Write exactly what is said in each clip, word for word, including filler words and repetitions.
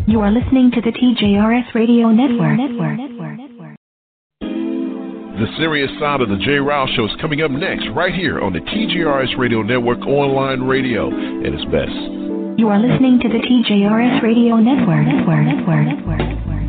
You are listening to the T J R S Radio Network. Network. The Serious Side of the J. Ryle Show is coming up next, right here on the T J R S Radio Network online radio at its best. You are listening to the T J R S Radio Network. Network. Network. Network.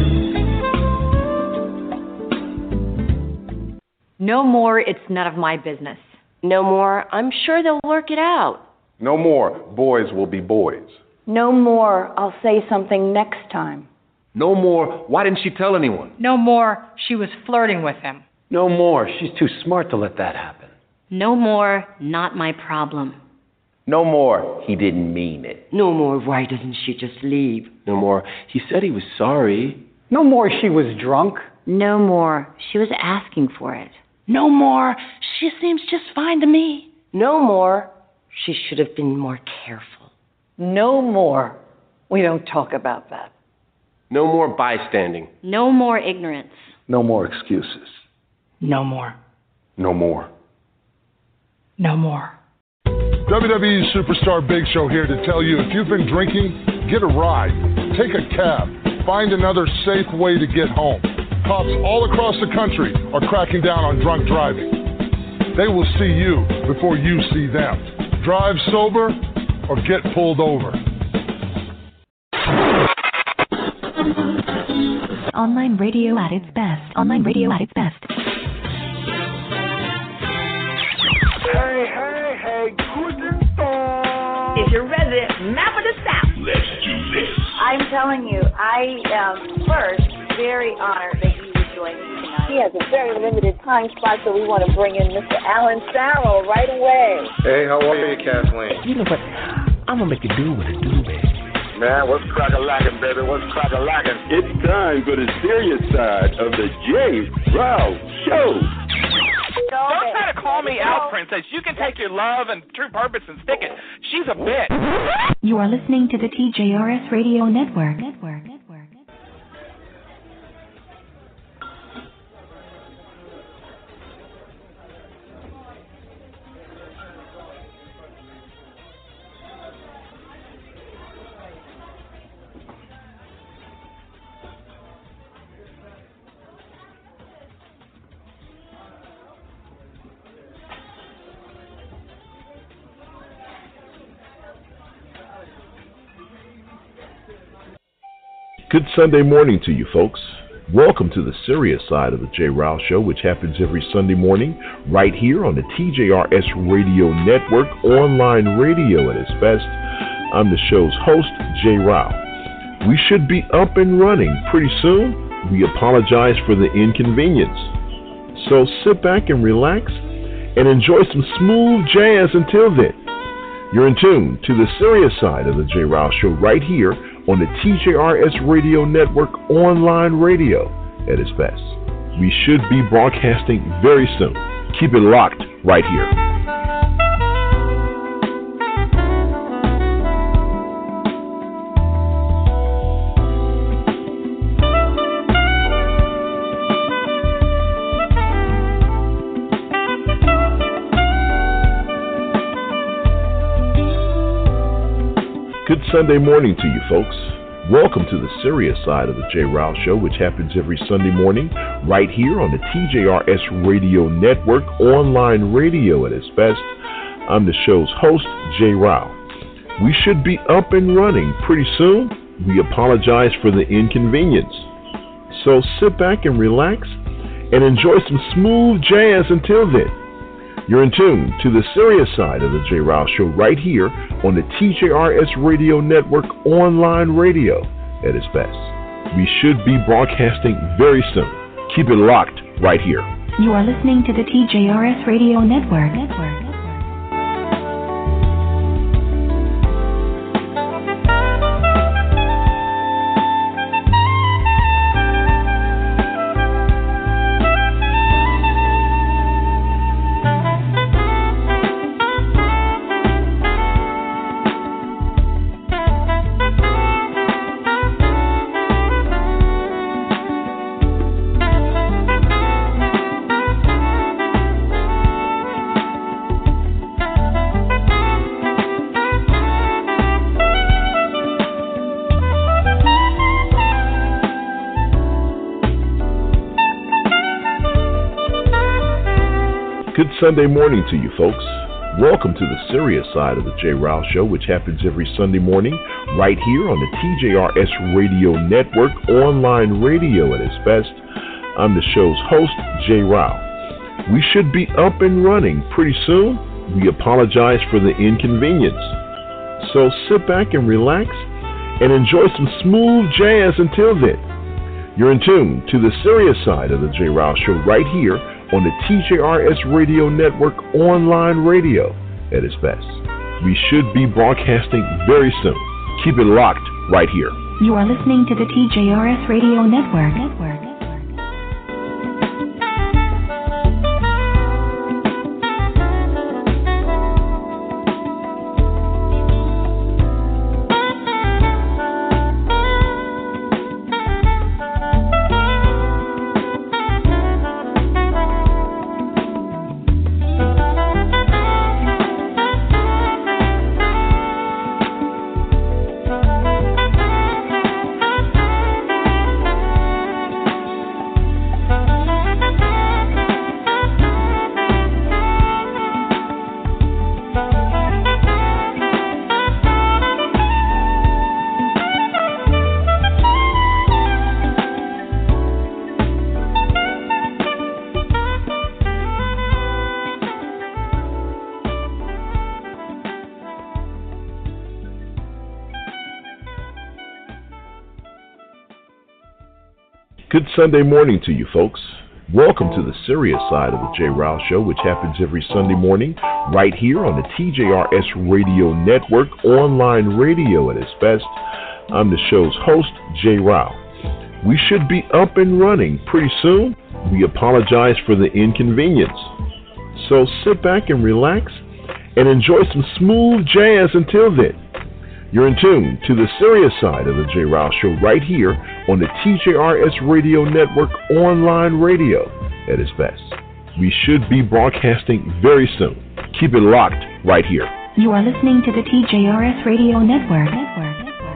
No more, it's none of my business. No more, I'm sure they'll work it out. No more, boys will be boys. No more, I'll say something next time. No more, why didn't she tell anyone? No more, she was flirting with him. No more, she's too smart to let that happen. No more, not my problem. No more, he didn't mean it. No more, why doesn't she just leave? No more, he said he was sorry. No more, she was drunk. No more, she was asking for it. No more, she seems just fine to me. No more, she should have been more careful. No more, we don't talk about that. No more bystanding. No more ignorance. No more excuses. No more. No more. No more. W W E Superstar Big Show here to tell you, if you've been drinking, get a ride. Take a cab. Find another safe way to get home. Cops all across the country are cracking down on drunk driving. They will see you before you see them. Drive sober or get pulled over. Online radio at its best. Online radio at its best. Hey, hey, hey, guten Tag. It's your resident map of the South. Let's do this. I'm telling you, I am first very honored that you would join me tonight. He has a very limited time slot, so we want to bring in Mister Alan Farrell right away. Hey, how are you, Kathleen? You know what? I'm going to make it do what it do, baby. Man, what's crack-a-lackin', baby? What's crack-a-lackin'? It's time for the serious side of the J. Ryle Show. Don't try to call me out, Princess. You can take your love and true purpose and stick it. She's a bitch. You are listening to the T J R S Radio Network. Network. Good Sunday morning to you, folks. Welcome to the serious side of the J. Ryle Show, which happens every Sunday morning right here on the T J R S Radio Network, online radio at its best. I'm the show's host, J. Ryle. We should be up and running pretty soon. We apologize for the inconvenience. So sit back and relax and enjoy some smooth jazz until then. You're in tune to the serious side of the J. Ryle Show right here on the T J R S Radio Network online radio at its best. We should be broadcasting very soon. Keep it locked right here. Good Sunday morning to you, folks. Welcome to the serious side of the J. Ryle Show, which happens every Sunday morning right here on the T J R S Radio Network, online radio at its best. I'm the show's host, J. Ryle. We should be up and running pretty soon. We apologize for the inconvenience. So sit back and relax and enjoy some smooth jazz until then. You're in tune to the serious side of the J. Ryle Show right here on the T J R S Radio Network, online radio at its best. We should be broadcasting very soon. Keep it locked right here. You are listening to the T J R S Radio Network. Network. Good Sunday morning to you, folks. Welcome to the serious side of the Jay Ryle Show, which happens every Sunday morning right here on the T J R S Radio Network, online radio at its best. I'm the show's host, Jay Ryle. We should be up and running pretty soon. We apologize for the inconvenience. So sit back and relax and enjoy some smooth jazz until then. You're in tune to the serious side of the Jay Ryle Show right here on the T J R S Radio Network, online radio at its best. We should be broadcasting very soon. Keep it locked right here. You are listening to the T J R S Radio Network. Network. Good Sunday morning to you, folks. Welcome to the serious side of the Jay Ryle Show, which happens every Sunday morning right here on the T J R S Radio Network, online radio at its best. I'm the show's host, Jay Ryle. We should be up and running pretty soon. We apologize for the inconvenience. So sit back and relax and enjoy some smooth jazz until then. You're in tune to the serious side of the Jay Ryle Show right here on the T J R S Radio Network, online radio at its best. We should be broadcasting very soon. Keep it locked right here. You are listening to the T J R S Radio Network. Network.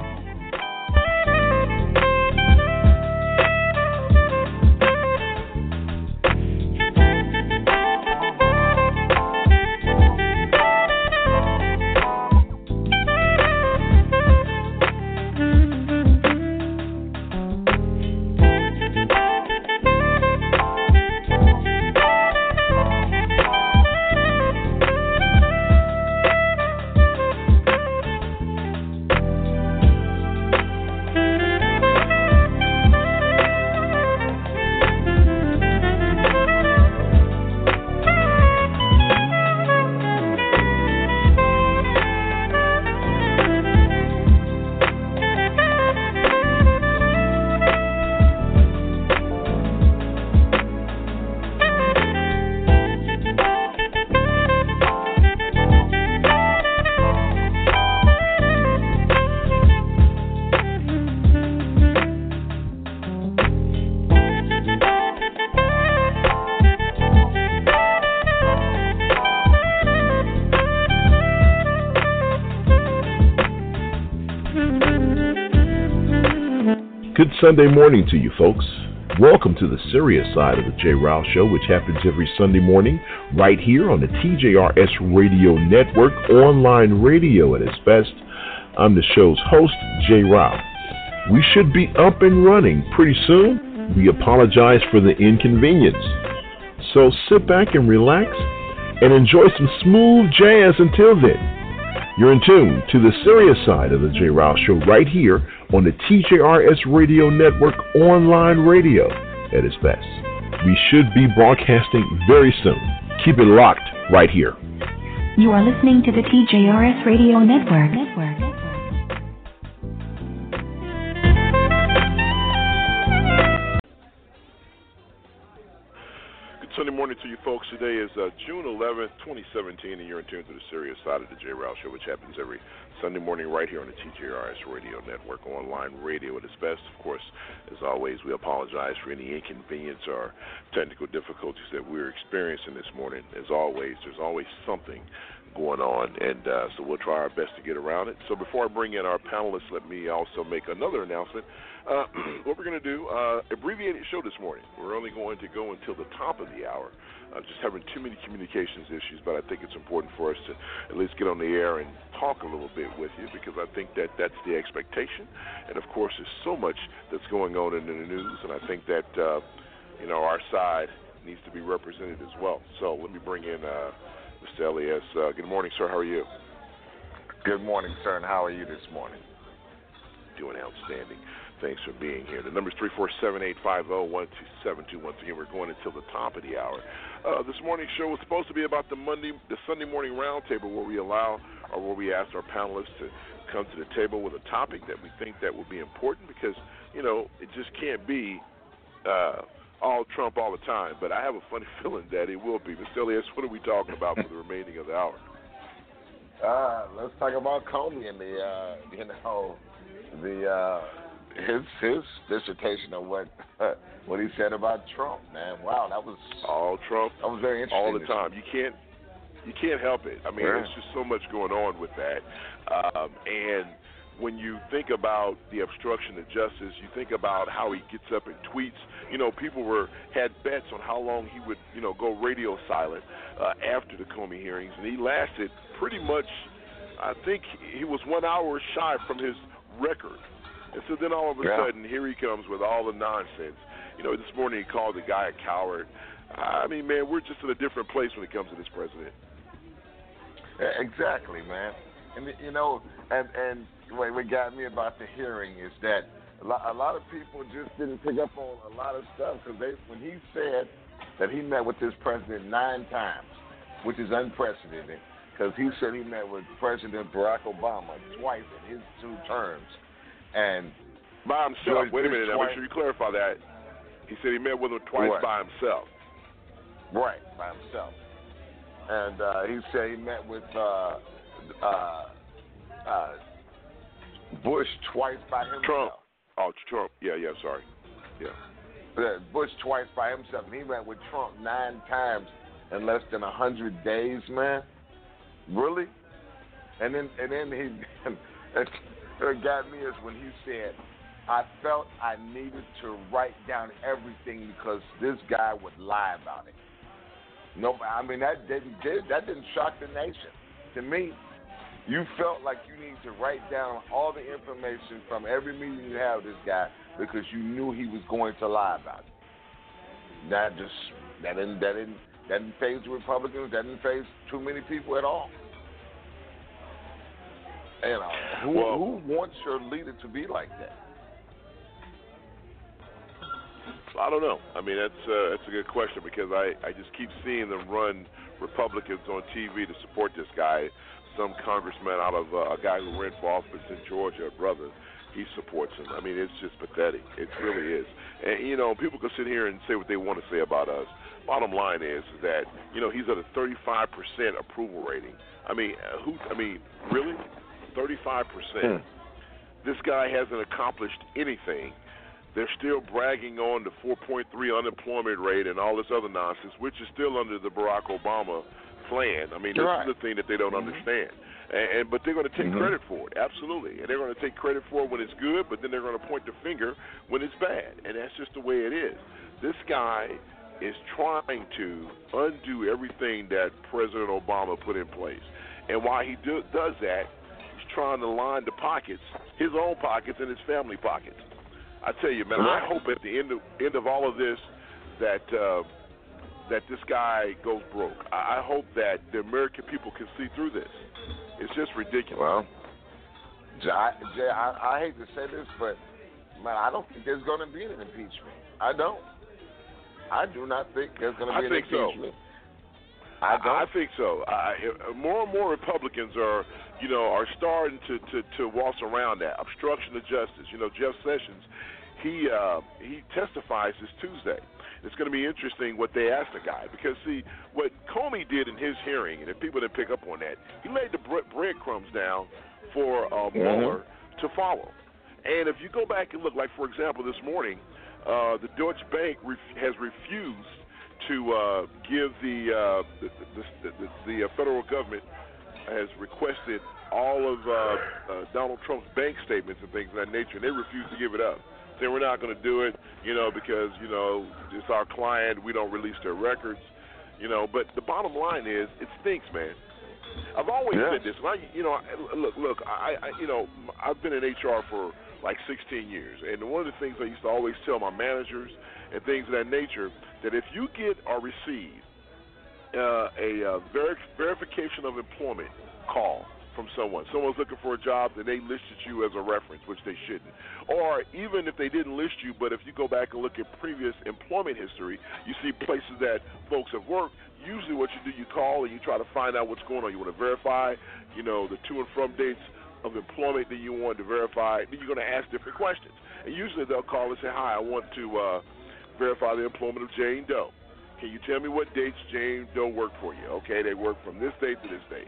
Good Sunday morning to you, folks. Welcome to the serious side of the Jay Ryle Show, which happens every Sunday morning right here on the T J R S Radio Network, online radio at its best. I'm the show's host, Jay Ryle. We should be up and running pretty soon. We apologize for the inconvenience. So sit back and relax and enjoy some smooth jazz until then. You're in tune to the serious side of the Jay Ryle Show right here on the T J R S Radio Network, online radio at its best. We should be broadcasting very soon. Keep it locked right here. You are listening to the T J R S Radio Network. Network. Sunday morning to you folks. Today is uh, June eleventh, twenty seventeen, and you're in tune to the serious side of the Jay Ryle Show, which happens every Sunday morning right here on the T J R S Radio Network, online radio at its best. Of course, as always, we apologize for any inconvenience or technical difficulties that we're experiencing this morning. As always, there's always something going on, and uh, so we'll try our best to get around it. So before I bring in our panelists, let me also make another announcement. Uh, what we're going to do, uh, abbreviated show this morning. We're only going to go until the top of the hour. uh, just having too many communications issues. But I think it's important for us to at least get on the air and talk a little bit with you, because I think that that's the expectation. And, of course, there's so much that's going on in the news, and I think that, uh, you know, our side needs to be represented as well. So let me bring in uh, Mister Elias. Uh, good morning, sir. How are you? Good morning, sir, and how are you this morning? Doing outstanding. Thanks for being here. The number is three four seven, eight five zero, one two seven two. Once again, we're going until the top of the hour. Uh, this morning's show was supposed to be about the Monday, the Sunday morning roundtable, where we allow or where we ask our panelists to come to the table with a topic that we think that will be important, because, you know, it just can't be uh, all Trump all the time. But I have a funny feeling that it will be. Mister Elias, what are we talking about for the remaining of the hour? Uh, let's talk about Comey and the, uh, you know, the uh, his his dissertation of what uh, what he said about Trump. Man, wow, that was all Trump. That was very interesting. All the time. You can't you can't help it. I mean, yeah. There's just so much going on with that. Um, and when you think about the obstruction of justice, you think about how he gets up and tweets. You know, people were had bets on how long he would, you know, go radio silent uh, after the Comey hearings, and he lasted pretty much. I think he was one hour shy from his record. And so then all of a yeah. sudden, here he comes with all the nonsense. You know, this morning he called the guy a coward. I mean, man, we're just in a different place when it comes to this president. Exactly, man. And, you know, and, and what got me about the hearing is that a lot, a lot of people just didn't pick up on a lot of stuff, because they when he said that he met with this president nine times, which is unprecedented, because he said he met with President Barack Obama twice in his two terms. And by himself. George Wait a minute. Bush Now, make sure you clarify that. He said he met with him twice right. by himself. Right, by himself. And uh, he said he met with uh, uh, uh, Bush twice by himself. Trump. Oh, Trump. Yeah, yeah. Sorry. Yeah. Uh, Bush twice by himself. And he met with Trump nine times in less than a hundred days, man. Really? And then, and then he. What got me is when he said, I felt I needed to write down everything because this guy would lie about it. No, I mean, that didn't, that didn't shock the nation. To me, you felt like you need to write down all the information from every meeting you have with this guy because you knew he was going to lie about it. That just, that didn't, that didn't, that didn't faze the Republicans, that didn't faze too many people at all. You know, who, well, who wants your leader to be like that? I don't know. I mean, that's uh, that's a good question, because I, I just keep seeing them run Republicans on T V to support this guy. Some congressman out of uh, a guy who ran for office in Georgia, a brother, he supports him. I mean, it's just pathetic. It really is. And, you know, people can sit here and say what they want to say about us. Bottom line is that, you know, he's at a thirty-five percent approval rating. I mean, uh, who? I mean, really? thirty-five percent. Hmm. This guy hasn't accomplished anything. They're still bragging on the four point three unemployment rate and all this other nonsense, which is still under the Barack Obama plan. I mean, this right. is the thing that they don't mm-hmm. understand. And, and but they're going to take mm-hmm. credit for it, absolutely. And they're going to take credit for it when it's good, but then they're going to point the finger when it's bad. And that's just the way it is. This guy is trying to undo everything that President Obama put in place. And while he do, does that, trying to line the pockets, his own pockets and his family pockets. I tell you, man, I hope at the end of end of all of this that uh, that this guy goes broke. I, I hope that the American people can see through this. It's just ridiculous. Well, Jay, Jay I, I hate to say this, but man, I don't think there's going to be an impeachment. I don't. I do not think there's going to be I an think impeachment. So. I don't. I think so. Uh, more and more Republicans are, you know, are starting to, to, to waltz around that obstruction of justice. You know, Jeff Sessions, he uh, he testifies this Tuesday. It's going to be interesting what they ask the guy, because see what Comey did in his hearing, and if people didn't pick up on that, he laid the bre- breadcrumbs down for uh, Mueller mm-hmm. to follow. And if you go back and look, like for example, this morning, uh, the Deutsche Bank ref- has refused to uh, give the, uh, the, the, the, the, the uh, federal government has requested all of uh, uh, Donald Trump's bank statements and things of that nature, and they refuse to give it up. Saying we're not going to do it, you know, because, you know, it's our client, we don't release their records. You know, but the bottom line is, it stinks, man. I've always yeah. said this. And I, you know, I, look, look. I, I, you know, I've been in H R for like sixteen years, and one of the things I used to always tell my managers and things of that nature, that if you get or receive uh, a uh, ver- verification of employment call from someone, someone's looking for a job, and they listed you as a reference, which they shouldn't. Or even if they didn't list you, but if you go back and look at previous employment history, you see places that folks have worked. Usually what you do, you call and you try to find out what's going on. You want to verify, you know, the to and from dates of employment that you want to verify. Then you're going to ask different questions. And usually they'll call and say, hi, I want to uh, verify the employment of Jane Doe. Can you tell me what dates Jane Doe worked for you? Okay, they work from this date to this date.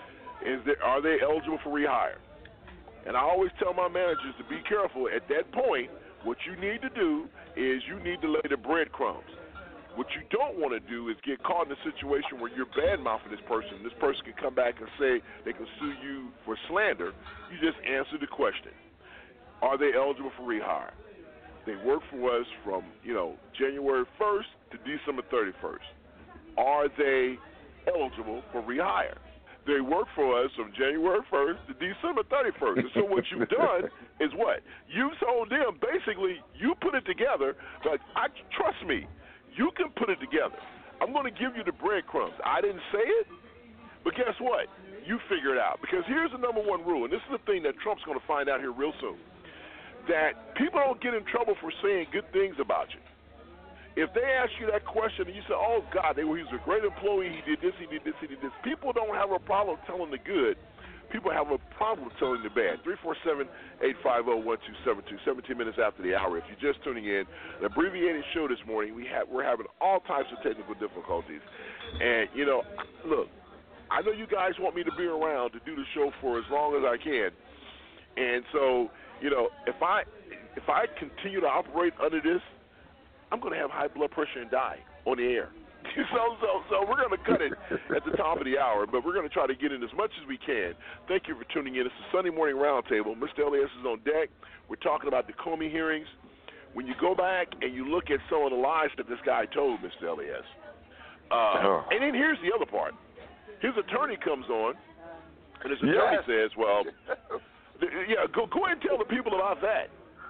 Is there, are they eligible for rehire? And I always tell my managers to be careful. At that point, what you need to do is you need to lay the breadcrumbs. What you don't want to do is get caught in a situation where you're bad-mouthing this person. This person can come back and say they can sue you for slander. You just answer the question. Are they eligible for rehire? They work for us from, you know, January first to December thirty-first. Are they eligible for rehire? They work for us from January first to December thirty-first. And so what you've done is what? You've told them, basically, you put it together, but I, trust me, you can put it together. I'm going to give you the breadcrumbs. I didn't say it, but guess what? You figure it out. Because here's the number one rule, and this is the thing that Trump's going to find out here real soon, that people don't get in trouble for saying good things about you. If they ask you that question and you say, oh, God, they were, he was a great employee, he did this, he did this, he did this, people don't have a problem telling the good. People have a problem telling the bad. three four seven, eight five zero, one two seven two, seventeen minutes after the hour. If you're just tuning in, an abbreviated show this morning, we have, we're having all types of technical difficulties. And, you know, look, I know you guys want me to be around to do the show for as long as I can. And so, you know, if I if I continue to operate under this, I'm going to have high blood pressure and die on the air. so, so, so we're going to cut it at the top of the hour, but we're going to try to get in as much as we can. Thank you for tuning in. It's the Sunday Morning Roundtable. Mister Elias is on deck. We're talking about the Comey hearings. When you go back and you look at some of the lies that this guy told, Mister Elias, uh, oh. and then here's the other part. His attorney comes on, and his attorney yes. says, well, yeah, go, go ahead and tell the people about that.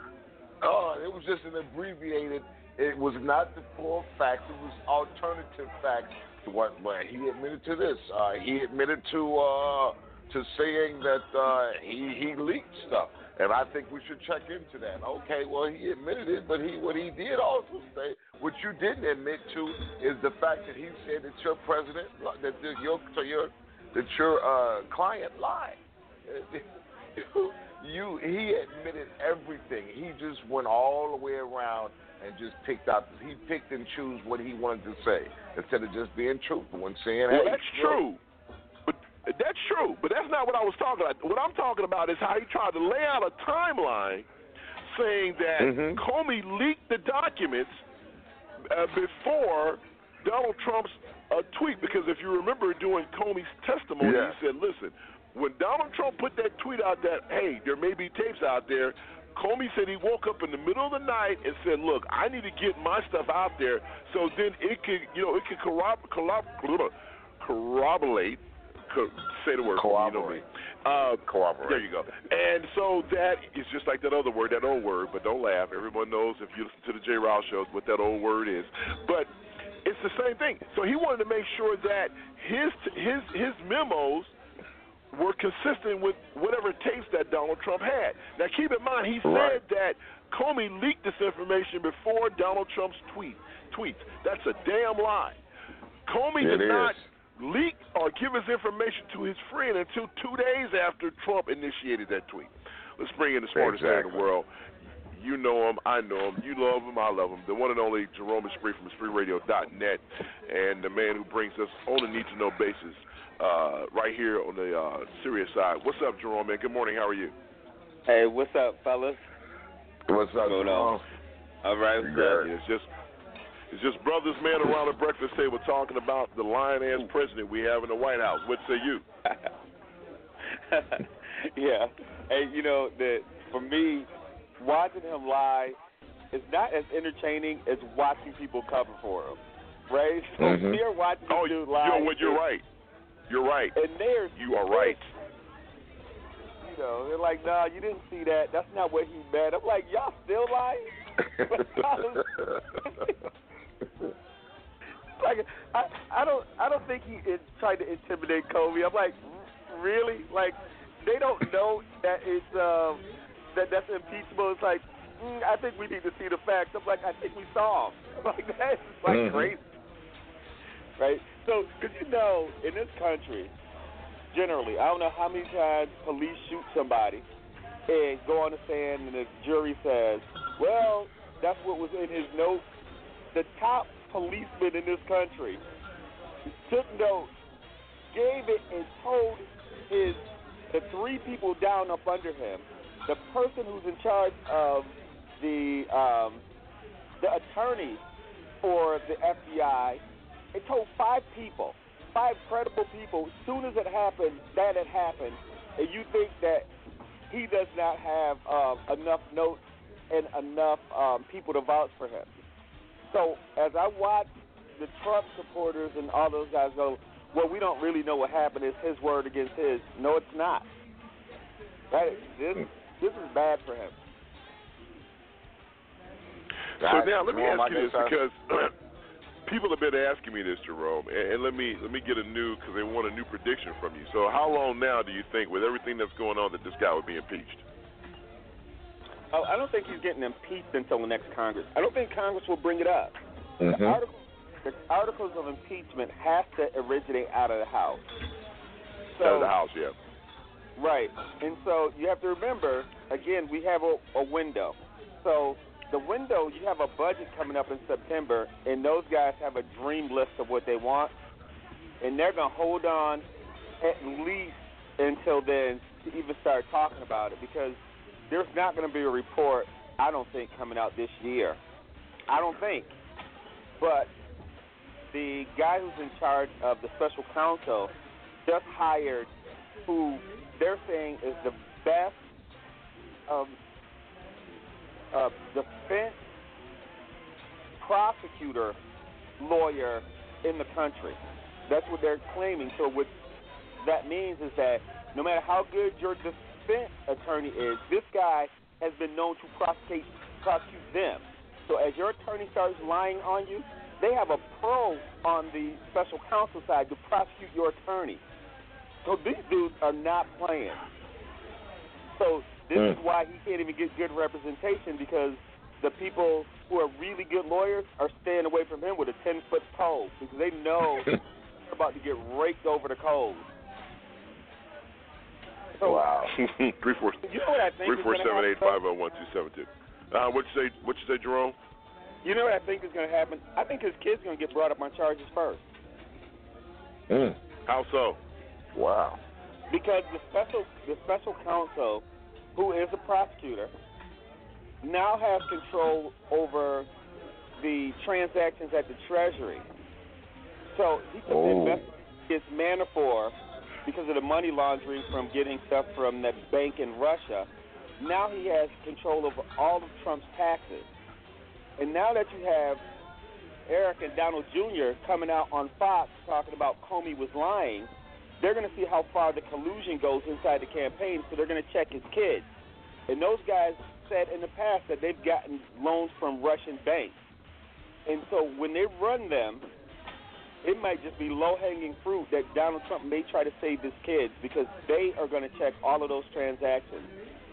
Oh, it was just an abbreviated. It was not the full facts. It was alternative facts to what well, he admitted to this. Uh, he admitted to uh, to saying that uh, he he leaked stuff, and I think we should check into that. Okay, well he admitted it, but he what he did also say, what you didn't admit to, is the fact that he said that your president, that your your that your uh, client lied. you he admitted everything. He just went all the way around and just picked out, he picked and chose what he wanted to say instead of just being truthful and saying, hey. Well, that's true. But that's true, but that's not what I was talking about. What I'm talking about is how he tried to lay out a timeline saying that mm-hmm. Comey leaked the documents uh, before Donald Trump's uh, tweet, because if you remember during Comey's testimony, yeah. he said, listen, when Donald Trump put that tweet out that, hey, there may be tapes out there, Comey said he woke up in the middle of the night and said, look, I need to get my stuff out there so then it could, you know, it could corrob- corrob- corroborate, co- say the word, corroborate. You know uh, corroborate. There you go. And so that is just like that other word, that old word, but don't laugh. Everyone knows if you listen to the J. Rouse shows what that old word is. But it's the same thing. So he wanted to make sure that his his his memos were consistent with whatever tapes that Donald Trump had. Now, keep in mind, he right. said that Comey leaked this information before Donald Trump's tweet tweets. That's a damn lie. Comey it did is. not leak or give his information to his friend until two days after Trump initiated that tweet. Let's bring in the smartest exactly. man in the world. You know him, I know him, you love him, I love him. The one and only Jerome Espree from Espree Radio dot net, and the man who brings us on a need-to-know basis Uh, right here on the uh, Sirius side. What's up, Jerome, man? Good morning. How are you? Hey, what's up, fellas? What's up, going on? All right, what's up? It's just, it's just brothers, man, around the breakfast table talking about the lion-ass president we have in the White House. What say you? Yeah. Hey, you know, that for me, watching him lie is not as entertaining as watching people cover for him. right? So Mhm. they're watching Oh, this dude you lie. know what? You're right. You're right. And they're You are right. You know, they're like, nah, you didn't see that. That's not what he meant. I'm like, y'all still lying? like, I, I don't, I don't think he is trying to intimidate Kobe. I'm like, really? Like, they don't know that it's um, that that's impeachable. It's like, mm, I think we need to see the facts. I'm like, I think we saw him. I'm like, that's like Mhm. crazy, right? So, because you know, in this country, generally, I don't know how many times police shoot somebody and go on the stand and the jury says, well, that's what was in his notes. The top policeman in this country took notes, gave it, and told his the three people down up under him, the person who's in charge of the um, the attorney for the F B I, it told five people, five credible people, as soon as it happened, that had happened, and you think that he does not have uh, enough notes and enough um, people to vouch for him. So as I watch the Trump supporters and all those guys go, well, we don't really know what happened. It's his word against his. No, it's not. Right? This this is bad for him. So now let me Jerome, ask I you this guess I- because people have been asking me this, Jerome, and, and let me let me get a new because they want a new prediction from you. So how long now do you think, with everything that's going on, that this guy would be impeached? Oh, I don't think he's getting impeached until the next Congress. I don't think Congress will bring it up. Mhm. The, article, the articles of impeachment have to originate out of the House. So, Out of the House, yeah. Right. And so you have to remember, again, we have a, a window. So the window, you have a budget coming up in September, and those guys have a dream list of what they want, and they're going to hold on at least until then to even start talking about it, because there's not going to be a report, I don't think, coming out this year. I don't think. But the guy who's in charge of the special counsel just hired who they're saying is the best um, uh, defense prosecutor lawyer in the country. That's what they're claiming. So what that means is that no matter how good your defense attorney is, this guy has been known to prosecute prosecute them. So as your attorney starts lying on you, they have a pro on the special counsel side to prosecute your attorney. So these dudes are not playing. So this Mm. is why he can't even get good representation, because the people who are really good lawyers are staying away from him with a ten-foot pole, because they know they're about to get raked over the coals. So, Wow. three four you know what I think three is four gonna seven eight happen? five zero one two seven two. Uh, what you say? What you say, Jerome? You know what I think is going to happen? I think his kid's going to get brought up on charges first. Mm. How so? Wow. Because the special the special counsel, who is a prosecutor, now has control over the transactions at the Treasury. So he can Oh. invest his Manafort because of the money laundering from getting stuff from that bank in Russia. Now he has control over all of Trump's taxes. And now that you have Eric and Donald Junior coming out on Fox talking about Comey was lying, they're going to see how far the collusion goes inside the campaign, so they're going to check his kids. And those guys said in the past that they've gotten loans from Russian banks. And so when they run them, it might just be low-hanging fruit that Donald Trump may try to save his kids, because they are going to check all of those transactions.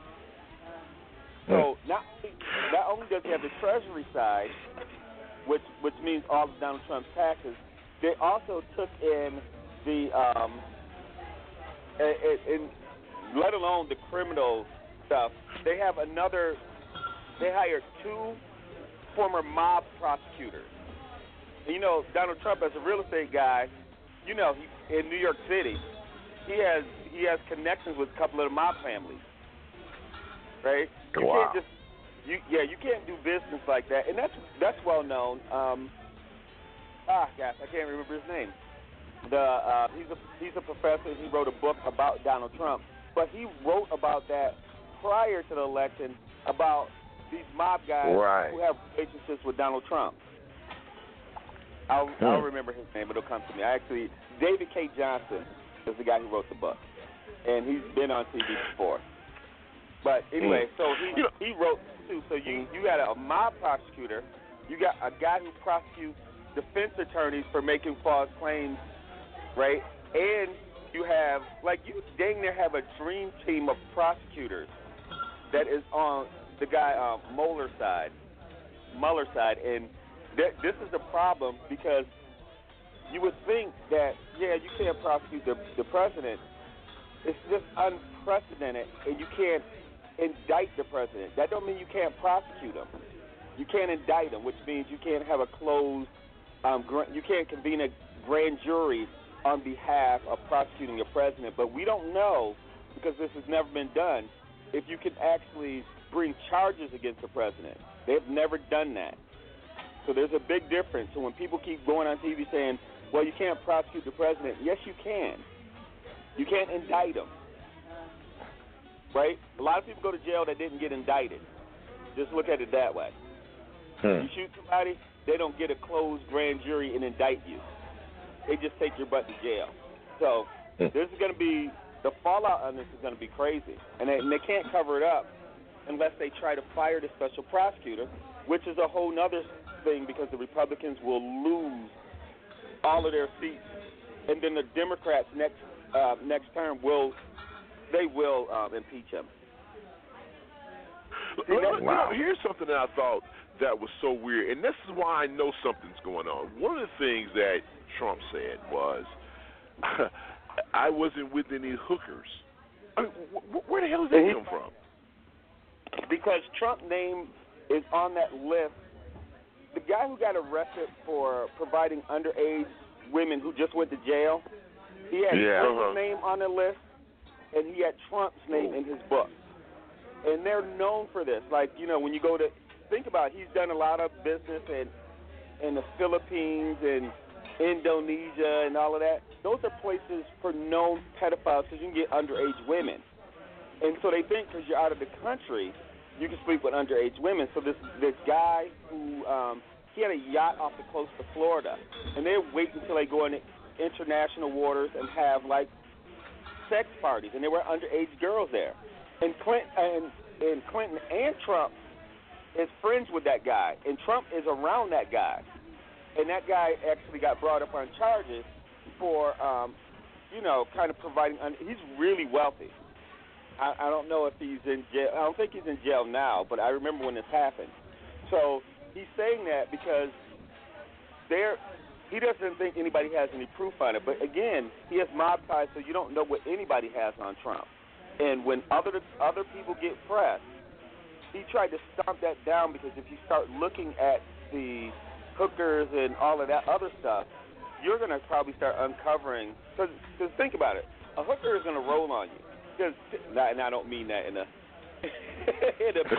So not only, not only does he have the Treasury side, which which means all of Donald Trump's taxes, they also took in the um, and, and let alone the criminal stuff. They have another. They hired two former mob prosecutors. And you know, Donald Trump, as a real estate guy, you know, he, in New York City, he has he has connections with a couple of the mob families. Right? You Wow. can't just you yeah, you can't do business like that. And that's that's well known. Um ah gosh, I can't remember his name. The uh he's a he's a professor, he wrote a book about Donald Trump. But he wrote about that prior to the election, about these mob guys Right. who have relationships with Donald Trump. I'll, Hmm. I'll remember his name. It'll come to me. I actually, David K. Johnson is the guy who wrote the book, and he's been on T V before. But anyway, Hmm. so he he wrote too. So you you got a, a mob prosecutor, you got a guy who prosecutes defense attorneys for making false claims, right? And you have, like, you dang near have a dream team of prosecutors that is on the guy um, Mueller side, Mueller side, and th- this is the problem because you would think that, yeah, you can't prosecute the, the president. It's just unprecedented, and you can't indict the president. That don't mean you can't prosecute him. You can't indict him, which means you can't have a closed, um, gr- you can't convene a grand jury on behalf of prosecuting your president. But we don't know, because this has never been done, if you can actually bring charges against the president. They've never done that. So there's a big difference. So when people keep going on T V saying, well, you can't prosecute the president, yes, you can. You can't indict him. Right? A lot of people go to jail that didn't get indicted. Just look at it that way. Hmm. You shoot somebody, they don't get a closed grand jury and indict you. They just take your butt to jail. So Hmm. this is going to be, the fallout on this is going to be crazy. And they, and they can't cover it up unless they try to fire the special prosecutor, which is a whole nother thing because the Republicans will lose all of their seats. And then the Democrats next uh, next term will, they will um, impeach him. See, that, Wow. you know, here's something that I thought that was so weird, and this is why I know something's going on. One of the things that Trump said was, I wasn't with any hookers. I mean, wh- where the hell did that come from? Because Trump's name is on that list. The guy who got arrested for providing underage women who just went to jail, he had Yeah. Trump's Uh-huh. name on the list, and he had Trump's name in his book. And they're known for this. Like, you know, when you go to, think about it, he's done a lot of business in, in the Philippines and Indonesia and all of that. Those are places for known pedophiles because you can get underage women. And so they think because you're out of the country, you can sleep with underage women. So this this guy who, um, he had a yacht off the coast of Florida, and they wait until they go into international waters and have, like, sex parties, and there were underage girls there. And Clinton and, and Clinton and Trump is friends with that guy, and Trump is around that guy. And that guy actually got brought up on charges for, um, you know, kind of providing. Un- he's really wealthy. I, I don't know if he's in jail. I don't think he's in jail now, but I remember when this happened. So he's saying that because there, he doesn't think anybody has any proof on it. But again, he has mob ties, so you don't know what anybody has on Trump. And when other other people get pressed, he tried to stomp that down because if you start looking at the hookers and all of that other stuff, you're going to probably start uncovering. Because think about it, a hooker is going to roll on you. Because, and I don't mean that in a. in a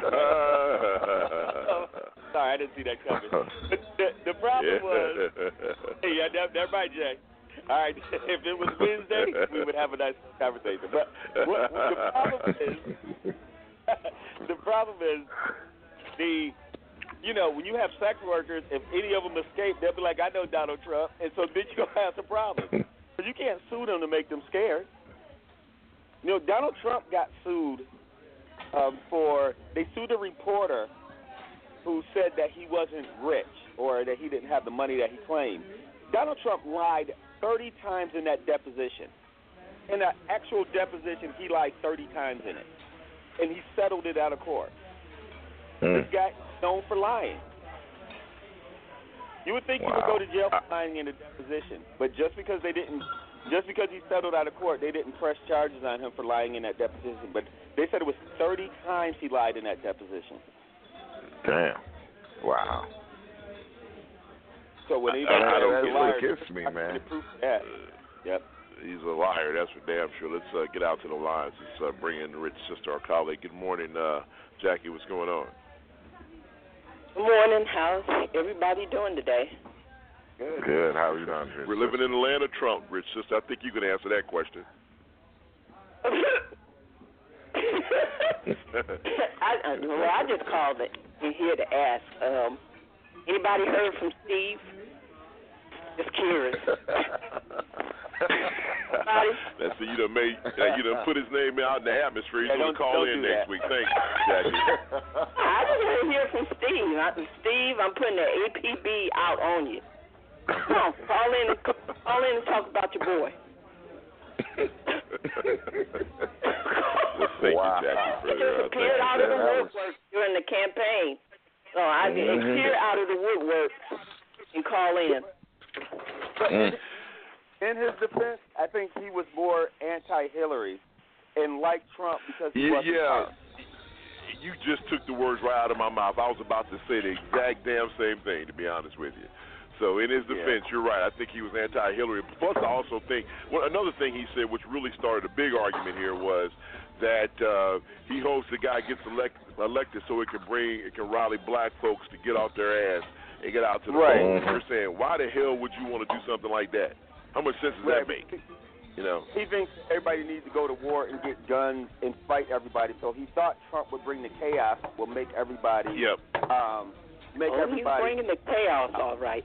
oh, sorry, I didn't see that coming. But the, the problem was, hey, yeah, that, that's right, Jay. All right, if it was Wednesday, we would have a nice conversation. But what, what the problem is, the problem is the, you know, when you have sex workers, if any of them escape, they'll be like, I know Donald Trump, and so then you're gonna have some problems. But you can't sue them to make them scared. You know, Donald Trump got sued um, for, they sued a reporter who said that he wasn't rich or that he didn't have the money that he claimed. Donald Trump lied thirty times in that deposition. In the actual deposition, he lied thirty times in it. And he settled it out of court. Mm. This guy is known for lying. You would think Wow. he would go to jail for lying in a deposition, but just because they didn't, just because he settled out of court, they didn't press charges on him for lying in that deposition. But they said it was thirty times he lied in that deposition. Damn. Wow. So when I, anybody I don't says liar, gets me, man. proof that. Yep. He's a liar, that's for damn sure. Let's uh, get out to the lines. Let's uh, bring in Rich Sister, our colleague. Good morning, uh, Jackie. What's going on? Good morning. How's everybody doing today? Good. Good. How are you doing, Rich? We're living in the land of Trump, Rich Sister. I think you can answer that question. I, I, well, I just called it in here to ask. Um, anybody heard from Steve Just curious. That's so you done made uh, you done put his name out in the atmosphere. He's Yeah, gonna call in next that. week. Thanks, Jackie. I just want to hear from Steve. I, Steve, I'm putting the A P B out on you. Come on, call in, and, call in and talk about your boy. Well, thank Wow. you, Jackie, for He just uh, appeared thank out you, of the Jackie. woodwork during the campaign. So I Mhm. appeared out of the woodwork and call in. Mm. In his defense, I think he was more anti-Hillary and liked Trump because he Yeah, wasn't yeah. Trump. You just took the words right out of my mouth. I was about to say the exact damn same thing, to be honest with you. So in his defense, you're right. I think he was anti-Hillary. Plus, I also think well, another thing he said, which really started a big argument here, was that uh, he hopes the guy gets elect, elected so it can bring, it can rally black folks to get off their ass and get out to the Right. polls. You're saying, why the hell would you want to do something like that? How much sense does Right. that make? You know. He thinks everybody needs to go to war and get guns and fight everybody. So he thought Trump would bring the chaos, will make everybody, Yep. um, make Oh, everybody. he's bringing the chaos, all right.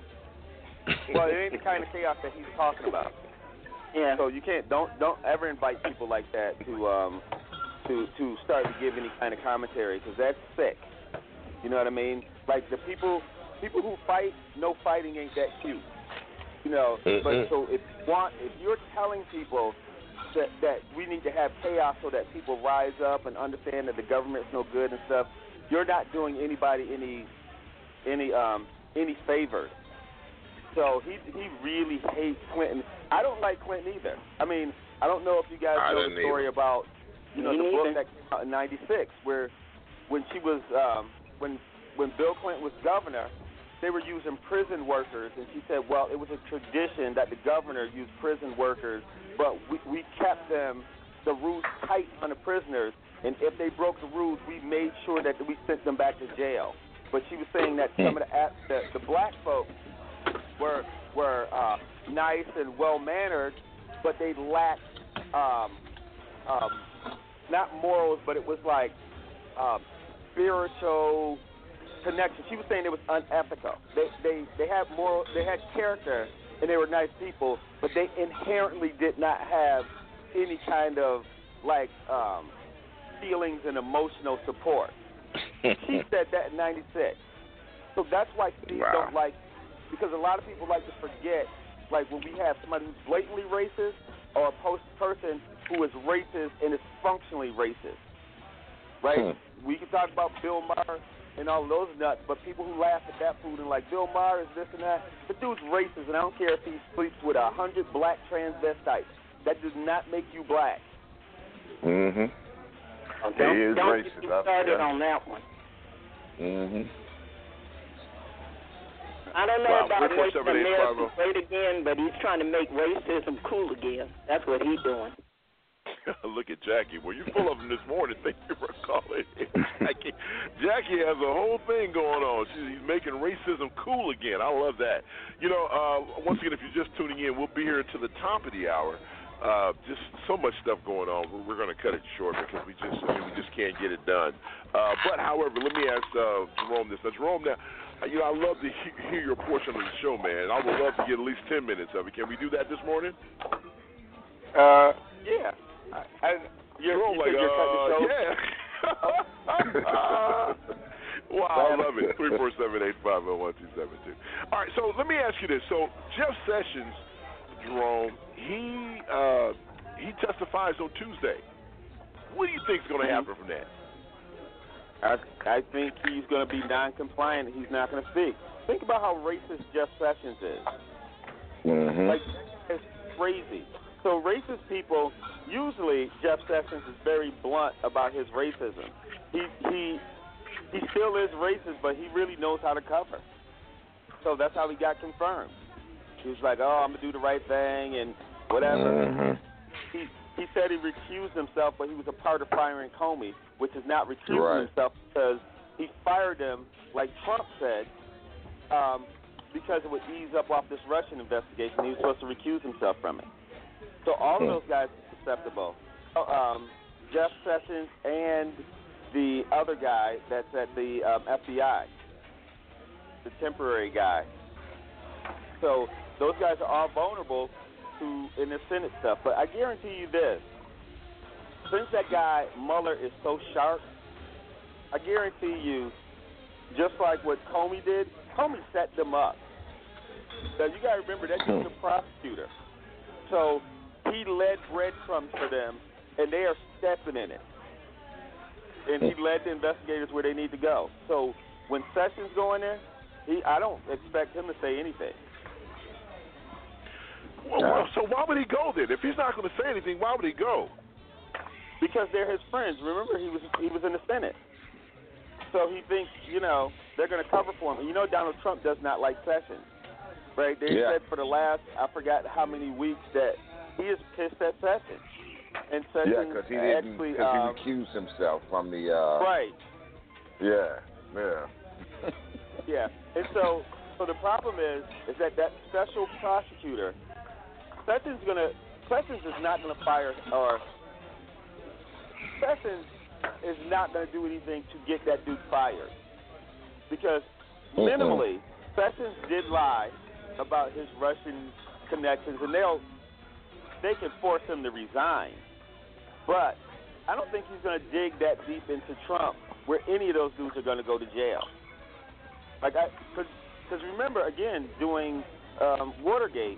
Well, it ain't the kind of chaos that he's talking about. Yeah. So you can't don't don't ever invite people like that to um to to start to give any kind of commentary because that's sick. You know what I mean? Like the people people who fight, no fighting ain't that cute. You know, Mm-mm. but so if you want if you're telling people that that we need to have chaos so that people rise up and understand that the government's no good and stuff, you're not doing anybody any any um any favors. So he he really hates Clinton. I don't like Clinton either. I mean, I don't know if you guys I know didn't the story either. about you know Me the neither. book that came out in ninety-six where when she was um, when when Bill Clinton was governor, they were using prison workers, and she said, well, it was a tradition that the governor used prison workers, but we, we kept them the rules tight on the prisoners, and if they broke the rules, we made sure that we sent them back to jail. But she was saying that some of the the, the black folks were were uh, nice and well mannered, but they lacked um, um, not morals, but it was like um, spiritual connection. She was saying it was unethical. They they they had moral, they had character, and they were nice people, but they inherently did not have any kind of like um, feelings and emotional support. She said that in ninety-six. So that's why Steve Wow. don't like. Because a lot of people like to forget, like when we have somebody who's blatantly racist or a post person who is racist and is functionally racist, right? Hmm. We can talk about Bill Maher and all of those nuts, but people who laugh at that food and like Bill Maher is this and that, the dude's racist, and I don't care if he sleeps with a hundred black transvestites. That does not make you black. Mhm. Oh, He don't is don't racist. get me I- started yeah. on that one. Mhm. I don't know Wow, about three four making seven eight five America great again, but he's trying to make racism cool again. That's what he's doing. Look at Jackie. Well, you're full of them this morning. Thank you for calling in, Jackie. Jackie has a whole thing going on. She's he's making racism cool again. I love that. You know, uh, once again, if you're just tuning in, we'll be here until the top of the hour. Uh, just so much stuff going on. We're, we're going to cut it short because we just, I mean, we just can't get it done. Uh, but, however, let me ask uh, Jerome this. Now, Jerome, now, you know, I love to he- hear your portion of the show, man. I would love to get at least ten minutes of it. Can we do that this morning? Uh, yeah. I, I, you're, Jerome, you like, said you're cutting the show? uh, yeah. Wow, I love it. three four seven, eight five zero, one two seven two. All right, so let me ask you this. So Jeff Sessions, Jerome, he uh, he testifies on Tuesday. What do you think is going to happen from that? I, I think he's going to be non-compliant. He's not going to speak. Think about how racist Jeff Sessions is. Mhm. Like, it's crazy. So racist people, usually Jeff Sessions is very blunt about his racism. He he he still is racist, but he really knows how to cover. So that's how he got confirmed. He was like, oh, I'm going to do the right thing and whatever. Mhm. He he said he recused himself, but he was a part of firing Comey, which is not recusing Right. himself because he fired him, like Trump said, um, because it would ease up off this Russian investigation. He was supposed to recuse himself from it. So all of those guys are susceptible. So, um, Jeff Sessions and the other guy that's at the um, F B I, the temporary guy. So those guys are all vulnerable to in the Senate stuff. But I guarantee you this: since that guy Mueller is so sharp, I guarantee you, just like what Comey did, Comey set them up. Now you got to remember that he's the prosecutor, so he led breadcrumbs for them, and they are stepping in it. And he led the investigators where they need to go. So when Sessions go in there, he I don't expect him to say anything. Well, well, so why would he go then? If he's not going to say anything, why would he go? Because they're his friends. Remember, he was he was in the Senate, so he thinks you know they're going to cover for him. And you know, Donald Trump does not like Sessions, right? They yeah. said for the last I forgot how many weeks that he is pissed at Sessions, and Sessions yeah, because he didn't actually because um, he recused himself from the uh, right. Yeah, yeah, yeah. And so, so the problem is, is that that special prosecutor, Sessions gonna Sessions is not gonna fire or. Sessions is not going to do anything to get that dude fired because minimally Sessions did lie about his Russian connections, and they'll they can force him to resign. But I don't think he's going to dig that deep into Trump where any of those dudes are going to go to jail. Like I, because remember again doing um, Watergate,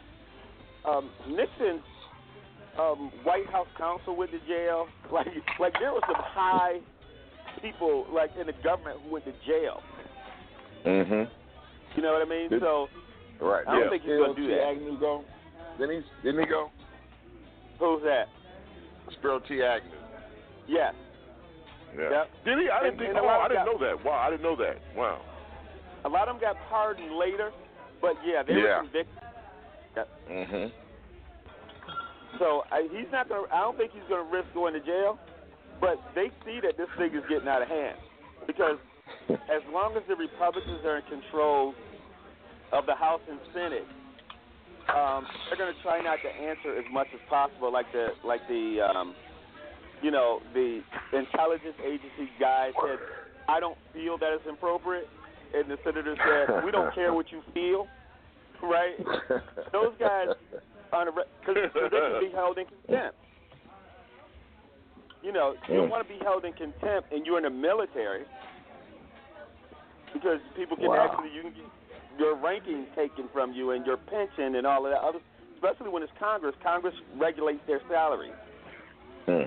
um, Nixon. Um, White House counsel went to jail. Like, like there were some high people like in the government who went to jail. Mhm. You know what I mean? Did, so, right. I don't yeah. think he's going to do T. that. Agnew go? Didn't he? Didn't he go? Who's that? Spiro T. Agnew. Yes. Yeah. Yep. Did he? I didn't and, think. and Oh, I didn't got, know that. Wow, I didn't know that. Wow. A lot of them got pardoned later, but yeah, they yeah. were convicted. Yep. Mhm. So I, he's not going to. I don't think he's going to risk going to jail. But they see that this thing is getting out of hand because as long as the Republicans are in control of the House and Senate, um, they're going to try not to answer as much as possible, like the like the um, you know the intelligence agency guy said. I don't feel that it's appropriate, and the senator said, "We don't care what you feel." Right? Those guys. Because they can be held in contempt. You know, you don't want to be held in contempt and you're in the military because people can wow. actually, you can get your ranking taken from you and your pension and all of that other, especially when it's Congress. Congress regulates their salary. Hmm.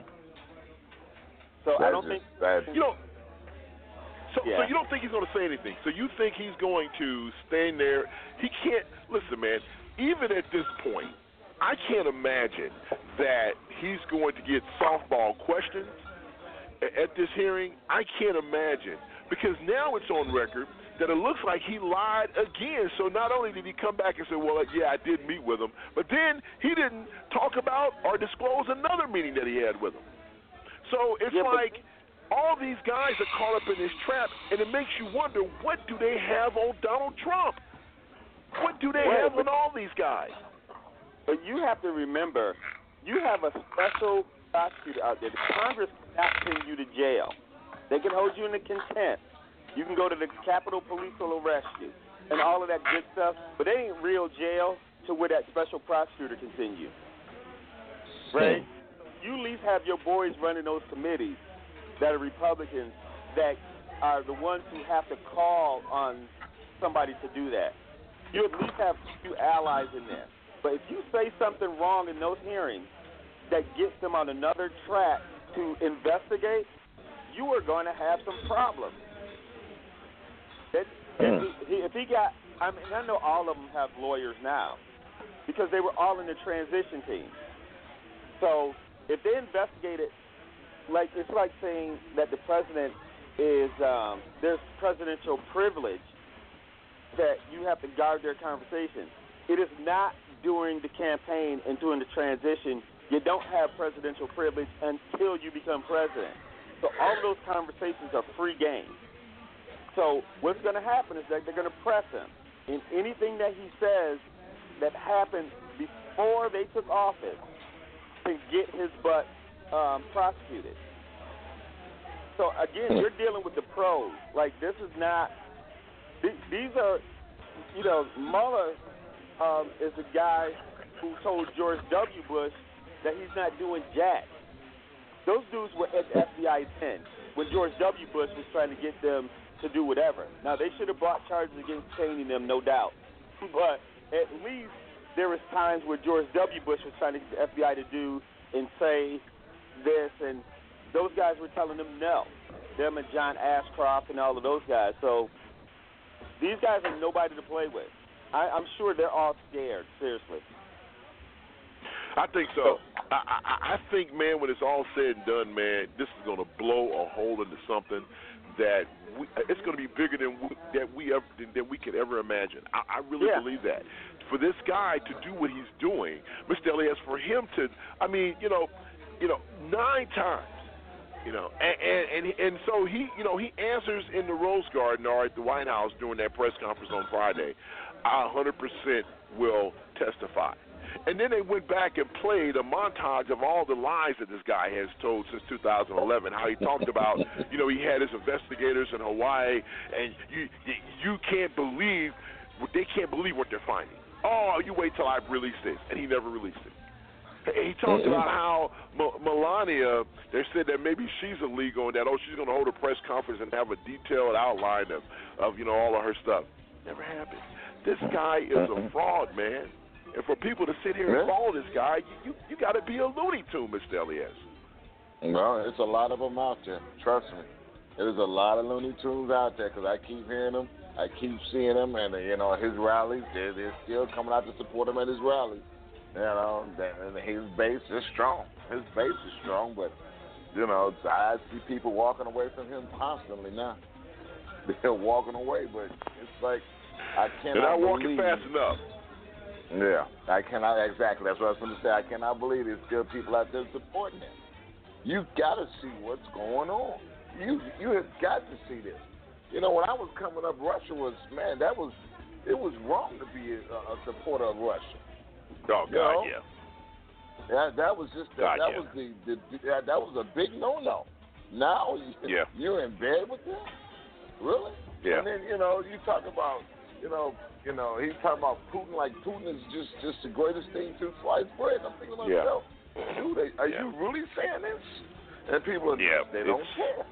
So That's I don't just, think, you know, so, yeah. so you don't think he's going to say anything. So you think he's going to stand there. He can't, listen, man, even at this point, I can't imagine that he's going to get softball questions at this hearing. I can't imagine because now it's on record that it looks like he lied again. So not only did he come back and say, well, yeah, I did meet with him, but then he didn't talk about or disclose another meeting that he had with him. So it's yeah, like all these guys are caught up in this trap, and it makes you wonder, what do they have on Donald Trump? What do they well, have on all these guys? But you have to remember, you have a special prosecutor out there. The Congress cannot send you to jail. They can hold you in contempt. You can go to the Capitol Police will arrest you and all of that good stuff. But they ain't real jail to where that special prosecutor can send you. Right? You at least have your boys running those committees that are Republicans that are the ones who have to call on somebody to do that. You at least have a few allies in there. But if you say something wrong in those hearings that gets them on another track to investigate, you are going to have some problems. It, mm. if, he, if he got, I mean, I know all of them have lawyers now because they were all in the transition team. So if they investigated, like it's like saying that the president is, um, there's presidential privilege that you have to guard their conversation. It is not during the campaign and during the transition. You don't have presidential privilege until you become president. So all of those conversations are free game. So what's going to happen is that they're going to press him. And anything that he says that happened before they took office can get his butt um, prosecuted. So, again, you're dealing with the pros. Like, this is not – these are – you know, Mueller um, is the guy who told George W. Bush that he's not doing jack. Those dudes were at the F B I then when George W. Bush was trying to get them to do whatever. Now, they should have brought charges against Cheney and them, no doubt. But at least there was times where George W. Bush was trying to get the F B I to do and say this, and those guys were telling them no. Them and John Ashcroft and all of those guys. So these guys are nobody to play with. I, I'm sure they're all scared, seriously. I think so. I, I, I think, man, when it's all said and done, man, this is going to blow a hole into something that we, it's going to be bigger than we, that we ever than we could ever imagine. I, I really yeah. believe that. For this guy to do what he's doing, Mister Elias, for him to, I mean, you know, you know, nine times. You know, and, and and and so he, you know, he answers in the Rose Garden or at the White House during that press conference on Friday. I one hundred percent will testify. And then they went back and played a montage of all the lies that this guy has told since two thousand eleven. How he talked about, you know, he had his investigators in Hawaii, and you you can't believe, they can't believe what they're finding. Oh, you wait till I release this, and he never released it. He talked about how M- Melania, they said that maybe she's illegal and that, oh, she's going to hold a press conference and have a detailed outline of, of, you know, all of her stuff. Never happened. This guy is a fraud, man. And for people to sit here and follow this guy, you you, you got to be a Looney Tune, Mister Elias. Well, it's a lot of them out there. Trust me. There's a lot of Looney Tunes out there because I keep hearing them. I keep seeing them. And, uh, you know, his rallies, they're, they're still coming out to support him at his rallies. You know, and his base is strong. His base is strong, but, you know, I see people walking away from him constantly now. They're walking away, but it's like I cannot They're not believe. walking fast enough. Yeah, I cannot, exactly. That's what I was going to say. I cannot believe there's still people out there supporting him. You've got to see what's going on. You you have got to see this. You know, when I was coming up, Russia was, man, that was, it was wrong to be a, a supporter of Russia. Oh, God, you know? yeah. That that was just the, God, that yeah. was the, the that, that was a big no no. Now you, yeah. you're in bed with them, really? Yeah. And then you know you talk about you know you know he's talking about Putin like Putin is just just the greatest thing since sliced bread. I'm thinking to Yeah. myself, dude, are yeah. you really saying this? And people, yeah, they don't care.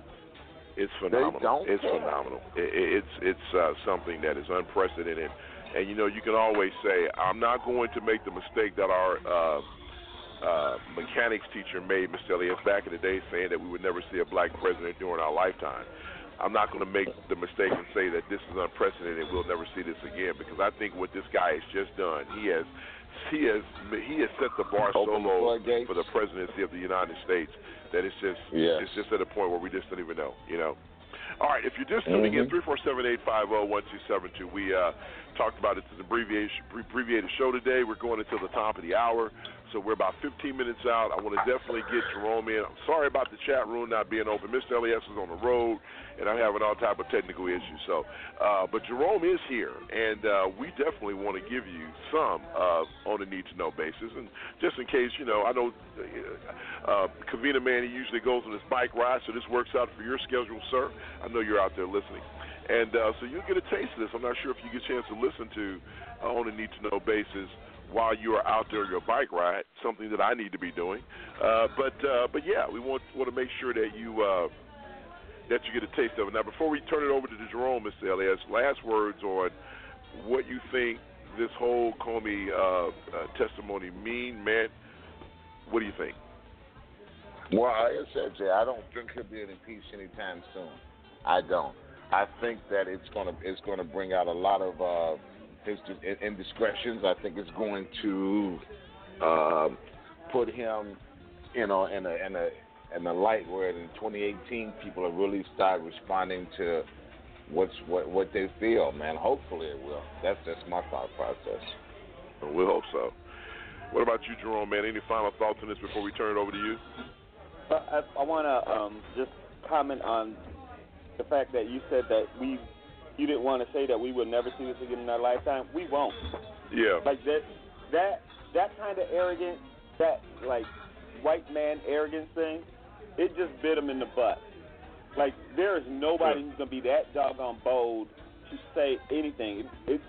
It's phenomenal. They don't it's care. phenomenal. It, it, it's it's uh, something that is unprecedented. And, you know, you can always say, I'm not going to make the mistake that our uh, uh, mechanics teacher made, Mister Elias, back in the day, saying that we would never see a black president during our lifetime. I'm not going to make the mistake and say that this is unprecedented and we'll never see this again, because I think what this guy has just done, he has he has he has set the bar so low for the presidency of the United States that it's just yes. it's just at a point where we just don't even know, you know. All right, if you're just tuning mm-hmm. in, three four seven, eight five zero, one two seven two. We uh, talked about it. It's an abbreviation, abbreviated show today. We're going until the top of the hour, so we're about fifteen minutes out. I want to definitely get Jerome in. I'm sorry about the chat room not being open. Mister Elias is on the road, and I'm having all type of technical issues. So, uh, but Jerome is here, and uh, we definitely want to give you some uh, on a need-to-know basis. And just in case, you know, I know uh, Kavina Man, he usually goes on his bike ride, so this works out for your schedule, sir. I know you're out there listening. And uh, so you'll get a taste of this. I'm not sure if you get a chance to listen to uh, on a need-to-know basis while you are out there on your bike ride, something that I need to be doing. Uh, but, uh, but yeah, we want, want to make sure that you uh, that you get a taste of it. Now, before we turn it over to Jerome, Mister Elias, last words on what you think this whole Comey uh, uh, testimony mean, meant. What do you think? Well, like I said, Jay, I don't think he'll be impeached anytime soon. I don't. I think that it's gonna it's gonna bring out a lot of uh, his indiscretions. I think it's going to uh, put him, you know, in a in a in a light where in twenty eighteen people will really start responding to what's what what they feel. Man, hopefully it will. That's just my thought process. We hope so. What about you, Jerome? Man, any final thoughts on this before we turn it over to you? I, I want to um, just comment on the fact that you said that we, you didn't want to say that we will never see this again in our lifetime. We won't. Yeah. Like that, that, that kind of arrogance, that like white man arrogance thing, it just bit him in the butt. Like there is nobody yeah. who's gonna be that doggone bold to say anything. It, it,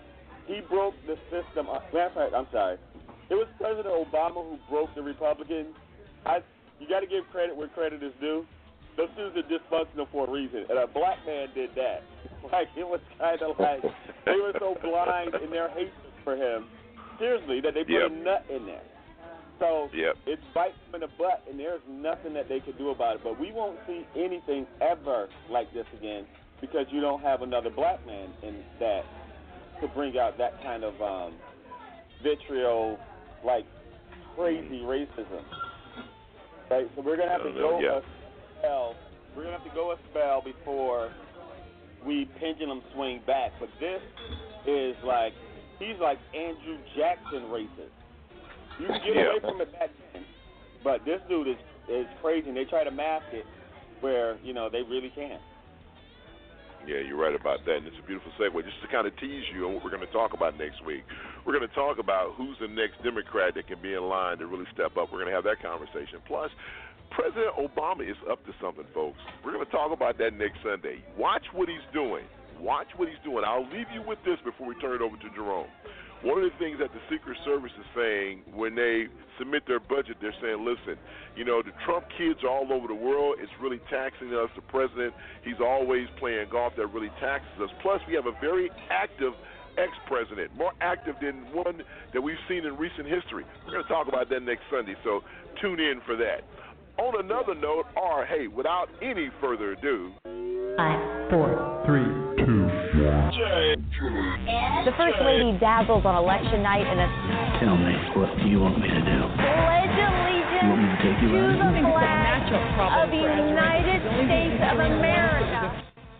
he broke the system. Matter of fact, I'm sorry. It was President Obama who broke the Republicans. I, you got to give credit where credit is due. Those dudes are dysfunctional for a reason, and a black man did that. Like, it was kind of like they were so blind in their hatred for him, seriously, that they put yep. a nut in there. So yep. it's bites them in the butt, and there's nothing that they could do about it. But we won't see anything ever like this again because you don't have another black man in that to bring out that kind of um, vitriol, like crazy racism. Right? So we're going to have to go yeah. a spell. We're going to have to go a spell before we pendulum swing back. But this is like, he's like Andrew Jackson racist. You can get yeah. away from it back then, but this dude is is crazy, and they try to mask it where, you know, they really can't. Yeah, you're right about that, and it's a beautiful segue. Just to kind of tease you on what we're going to talk about next week. We're going to talk about who's the next Democrat that can be in line to really step up. We're going to have that conversation. Plus, President Obama is up to something, folks. We're going to talk about that next Sunday. Watch what he's doing. Watch what he's doing. I'll leave you with this before we turn it over to Jerome. One of the things that the Secret Service is saying when they submit their budget, they're saying, listen, you know, the Trump kids are all over the world. It's really taxing us. The president, he's always playing golf. That really taxes us. Plus, we have a very active ex-president, more active than one that we've seen in recent history. We're going to talk about that next Sunday, so tune in for that. On another note, or, hey, without any further ado. Five, four, three, two, one. The First Lady dazzles on election night in a... Tell me, what do you want me to do? Pledge allegiance You want me to take you to out? the flag of the United States of America.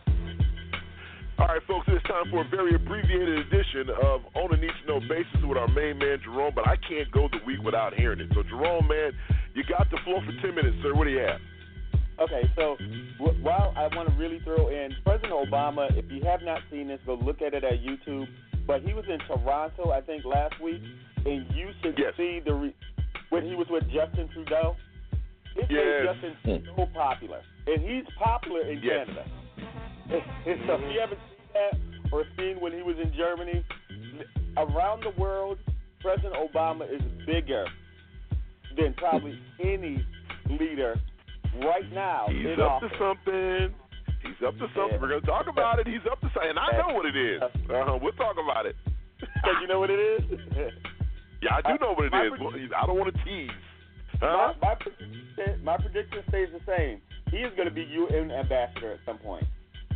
All right, folks, it's time for a very abbreviated edition of On a Need to Know Basis with our main man, Jerome, but I can't go the week without hearing it. So, Jerome, man, you got the floor for ten minutes, sir. What do you have? Okay, so w- while I want to really throw in President Obama, if you have not seen this, go look at it at YouTube. But he was in Toronto, I think, last week, and you should yes. see the re- when he was with Justin Trudeau. It yes. made Justin so popular, and he's popular in yes. Canada. So if you haven't seen that or seen when he was in Germany, around the world, President Obama is bigger than probably any leader right now. He's in up office. to something. He's up to something. Yeah. We're going to talk about it. He's up to something. And I know what it is. Uh-huh. We'll talk about it. So you know what it is? Yeah, I do know what it my is. Prediction, I don't want to tease. Huh? My, my, prediction, my prediction stays the same. He is going to be U N ambassador at some point.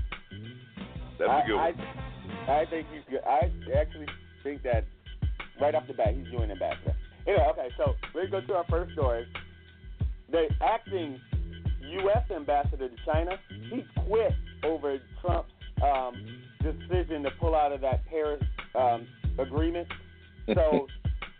That's I, a good one. I, I think he's good. I actually think that right off the bat, he's U N ambassador. Anyway, okay, so we're going to go to our first story. The acting U S ambassador to China, he quit over Trump's um, decision to pull out of that Paris um, agreement. So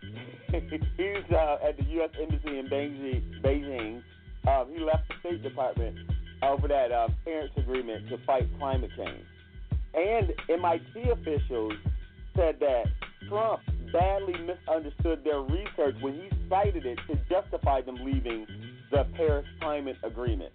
he's uh, at the U S embassy in Beijing. Beijing. Um, he left the State Department over that um, Paris agreement to fight climate change. And M I T officials said that Trump badly misunderstood their research when he cited it to justify them leaving the Paris Climate Agreement.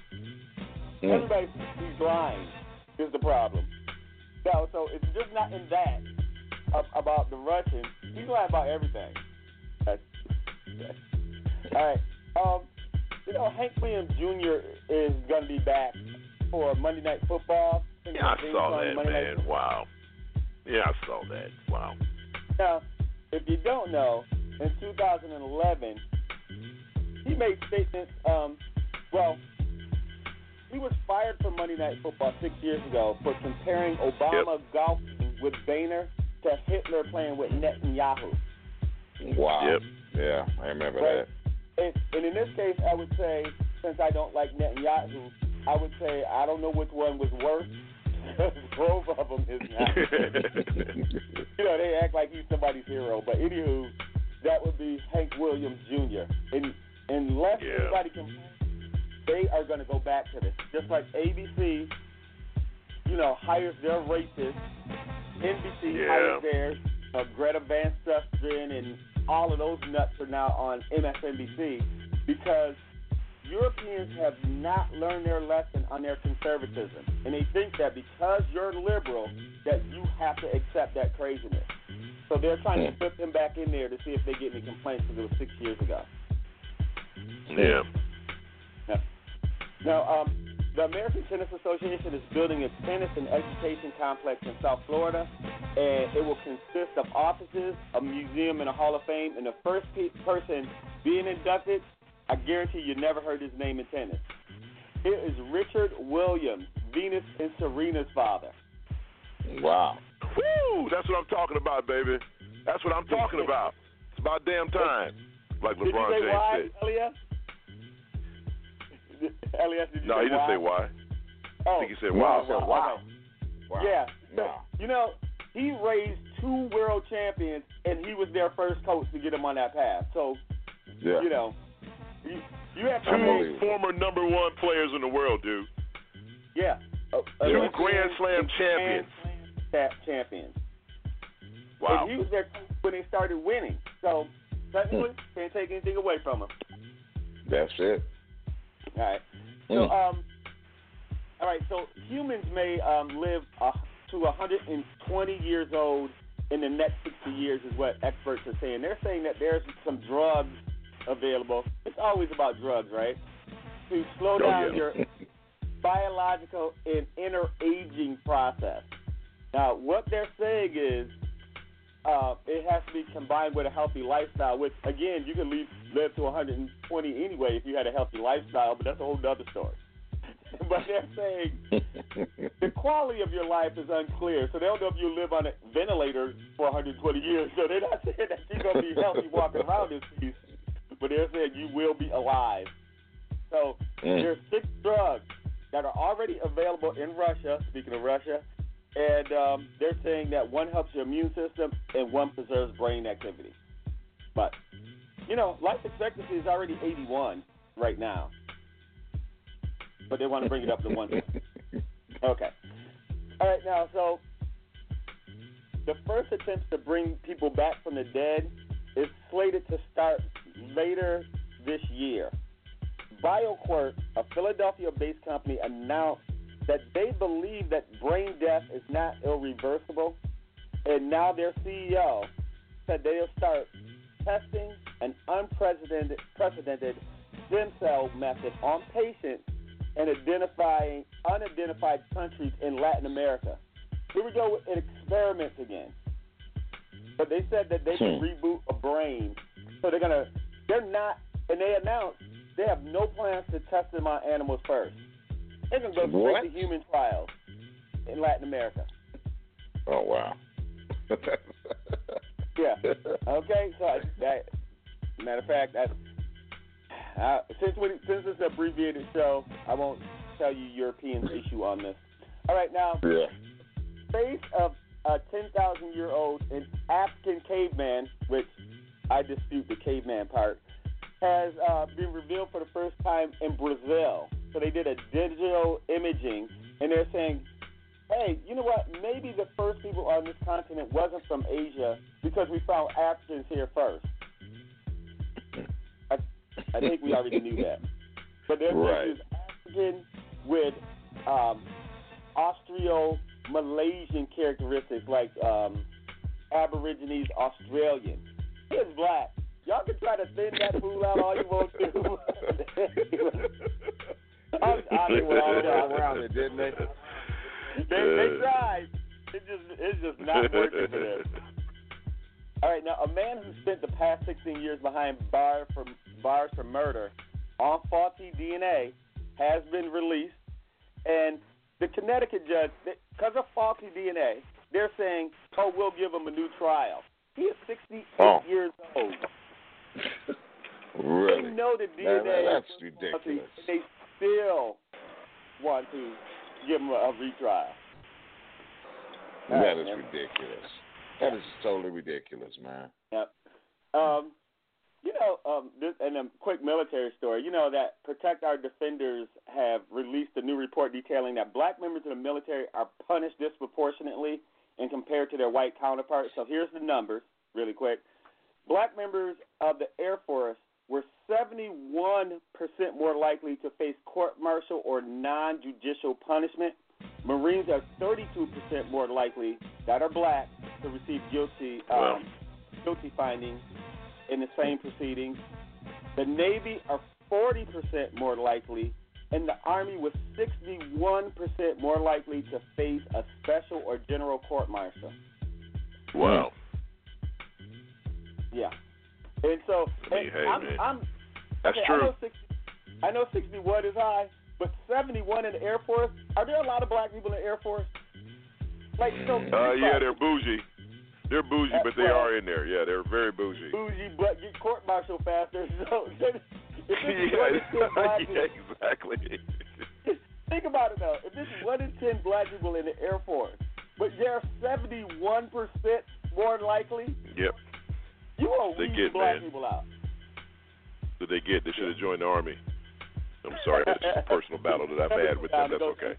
Mm. Everybody thinks he's lying is the problem. So, so it's just not in that uh, about the Russians. He's lying about everything. Okay. Okay. All right. Um, you know, Hank Williams Junior is going to be back for Monday Night Football. Yeah, I saw that, Monday man. Wow. Yeah, I saw that. Wow. Now, if you don't know, in two thousand eleven, he made statements. Um, well, he was fired from Monday Night Football six years ago for comparing Obama yep. golfing with Boehner to Hitler playing with Netanyahu. Wow. Yep. Yeah, I remember right? that. And, and in this case, I would say, since I don't like Netanyahu, I would say I don't know which one was worse. Both of them is not. You know, they act like he's somebody's hero. But anywho, that would be Hank Williams Junior And unless yeah. anybody can, they are going to go back to this. Just like A B C, you know, hires their racists. N B C yeah. hires theirs. Uh, Greta Van Susteren and all of those nuts are now on M S N B C because Europeans have not learned their lesson on their conservatism. And they think that because you're liberal, that you have to accept that craziness. So they're trying to flip him back in there to see if they get any complaints because it was six years ago. Yeah. Now, now um, the American Tennis Association is building a tennis and education complex in South Florida, and it will consist of offices, a museum, and a Hall of Fame. And the first pe- person being inducted, I guarantee you never heard his name in tennis. It is Richard Williams, Venus and Serena's father. Wow. Woo! That's what I'm talking about, baby. That's what I'm talking about. It's about damn time, like Did LeBron you say James why, said. Elias? Elias, did you No, say he didn't why? say why. Oh, I think he said no, wow. no, wow. Wow. Yeah. Wow. You know, he raised two world champions, and he was their first coach to get him on that path. So, Yeah. you know, you, you have Two former number one players in the world, dude. Yeah. Uh, Two uh, Grand Slam champions. Grand Slam champions. Wow. And he was there when they started winning. So, technically, can't take anything away from him. That's it. All right. So, Mm. um, all right. So, humans may um, live uh, to one hundred twenty years old in the next sixty years, is what experts are saying. They're saying that there's some drugs available. It's always about drugs, right? To slow Oh, down yeah. your biological and inner aging process. Now, what they're saying is uh, it has to be combined with a healthy lifestyle, which, again, you can live, live to one hundred twenty anyway if you had a healthy lifestyle, but that's a whole other story. But they're saying the quality of your life is unclear, so they don't know if you live on a ventilator for one hundred twenty years, so they're not saying that you're going to be healthy walking around this piece, but they're saying you will be alive. So Mm. there's six drugs that are already available in Russia, speaking of Russia, and um, they're saying that one helps your immune system and one preserves brain activity. But, you know, life expectancy is already eighty-one right now, but they want to bring it up to one. Okay. All right, now, so the first attempts to bring people back from the dead is slated to start later this year. BioQuirk, a Philadelphia-based company, announced that they believe that brain death is not irreversible, and now their C E O said they'll start testing an unprecedented precedented stem cell method on patients and identifying unidentified countries in Latin America. Here we go with experiments again. But they said that they can reboot a brain, so they're gonna. They're not, and they announced they have no plans to test them on animals first. They're gonna go straight What? to human trials in Latin America. Oh, wow. Yeah. Okay. So I, that, matter of fact, that uh, since we, since it's an abbreviated show, I won't tell you Europeans' issue on this. All right, now, Yeah. face of a ten thousand year old an African caveman, which I dispute the caveman part, has uh, been revealed for the first time in Brazil. So they did a digital imaging, and they're saying, hey, you know what? Maybe the first people on this continent wasn't from Asia because we found Africans here first. I, I think we already knew that. But they're Right. saying it's African with um, Austro-Malaysian characteristics like um, Aborigines Australian. He is black. Y'all can try to thin that fool out all you want to. I'm, I They mean, went all all around it, didn't they? They, they tried. It just, it's just not working for them. All right, now a man who spent the past sixteen years behind bar for, bars for murder on faulty D N A has been released, and the Connecticut judge, because of faulty D N A, they're saying, "Oh, we'll give him a new trial." He is sixty-eight Oh. years old. Really? They know the D N A. Man, that's is faulty, ridiculous. and they still want to give him a, a retrial. All That right, is man. ridiculous. That is totally ridiculous, man. Yep. Um, you know, um, this, and a quick military story. You know that Protect Our Defenders have released a new report detailing that black members of the military are punished disproportionately and compared to their white counterparts. So here's the numbers, really quick. Black members of the Air Force were seventy-one percent more likely to face court-martial or non-judicial punishment. Marines are thirty-two percent more likely, that are black, to to receive guilty um, Well. guilty findings in the same proceedings. The Navy are forty percent more likely, and the Army was sixty-one percent more likely to face a special or general court-martial. Wow. Yeah. And so, and Hey, I'm, man. I'm That's okay, true. I know, sixty, I know sixty-one is high, but seventy-one in the Air Force. Are there a lot of black people in the Air Force? Like, so. Uh, yeah, they're bougie. They're bougie, but they well, are in there. Yeah, they're very bougie. Bougie, but get court-martialed faster. So, if it's yeah, one in ten black yeah, people, exactly. think about it though. If this is one in ten black people in the Air Force, but they're seventy-one percent more likely, Yep. you won't They weed get, black man. people out. Did they get? They should have joined the Army. I'm sorry, that's just a personal battle that I've had with them. That's okay.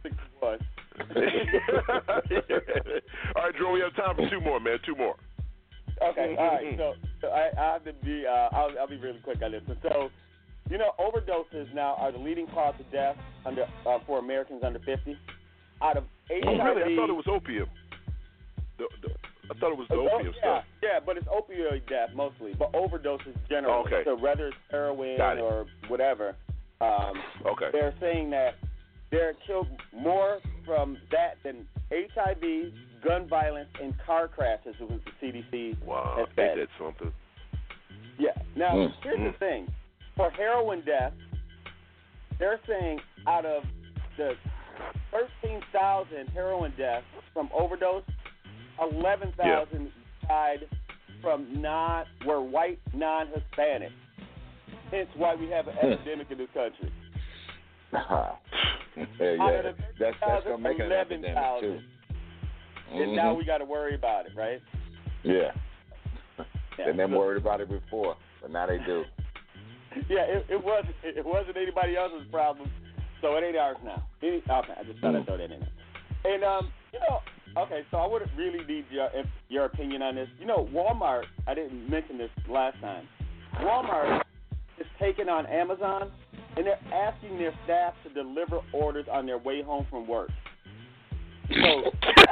All right, Drew, we have time for two more, man. Two more. Okay, all right. So, so I, I have to be. Uh, I'll, I'll be really quick on this. So, you know, overdoses now are the leading cause of death under uh, for Americans under fifty. Out of H I V. Oh, really? I thought it was opium. The, the, I thought it was the Oh, opium yeah, stuff. Yeah, but it's opioid death mostly, but overdoses generally. Okay. So whether it's heroin Got it. or whatever, um, Okay. they're saying that they're killed more from that than H I V, gun violence, and car crashes, is what the C D C Wow, has they said. did something. Yeah. Now, Mm. here's Mm. the thing. For heroin death, they're saying out of the thirteen thousand heroin deaths from overdose, eleven thousand died from non were white non-Hispanic. Hence why we have an Hmm. epidemic in this country. yeah, yeah. Out of the That's that's gonna make it an eleven epidemic too. thousand. And now we got to worry about it, right? Yeah. Yeah, They never so- worried about it before, but now they do. Yeah, it, it wasn't it wasn't anybody else's problem, so it ain't ours now. Any, okay, I just thought I'd throw that in there. And um, you know, okay, so I would really need your if, your opinion on this. You know, Walmart. I didn't mention this last time. Walmart is taking on Amazon, and they're asking their staff to deliver orders on their way home from work. So